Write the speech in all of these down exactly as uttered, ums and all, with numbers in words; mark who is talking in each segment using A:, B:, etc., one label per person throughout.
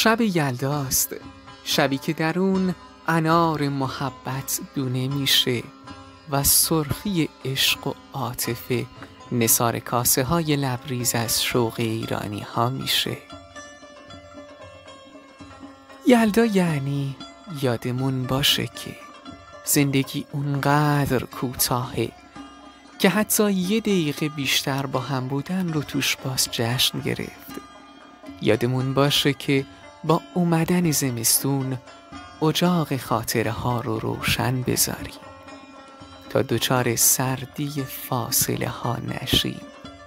A: شب یلداست، شبی که در اون انار محبت دونه میشه و سرخی عشق و عاطفه نثار کاسه های لبریز از شوق ایرانی ها میشه. یلدا یعنی یادمون باشه که زندگی اونقدر کوتاهه که حتی یه دقیقه بیشتر با هم بودن رو توش باز جشن گرفت. یادمون باشه که با اومدن زمستون اجاق خاطره ها رو روشن بذاریم تا دچار سردی فاصله ها نشیم.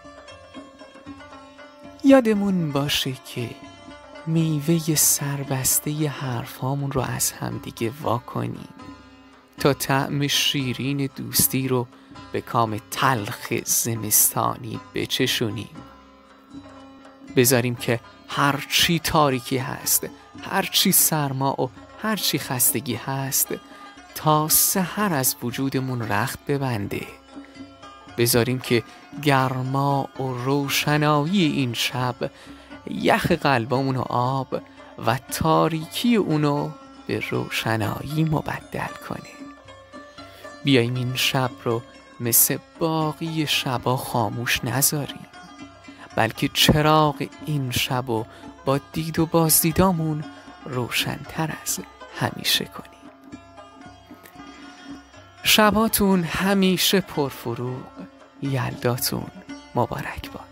A: یادمون باشه که میوه سربسته حرفامون رو از همدیگه وا کنیم تا طعم شیرین دوستی رو به کام تلخ زمستانی بچشونیم. بذاریم که هرچی تاریکی هست، هرچی سرما و هرچی خستگی هست تا سحر از وجودمون رخت ببنده. بذاریم که گرما و روشنایی این شب یخ قلبمون و آب و تاریکی اونو به روشنایی مبدل کنه. بیاییم این شب رو مثل باقی شبا خاموش نذاریم، بلکه چراغ این شب رو با دید و بازدیدامون روشن‌تر از همیشه کنیم. شباتون همیشه پرفروغ، یلداتون مبارک باد.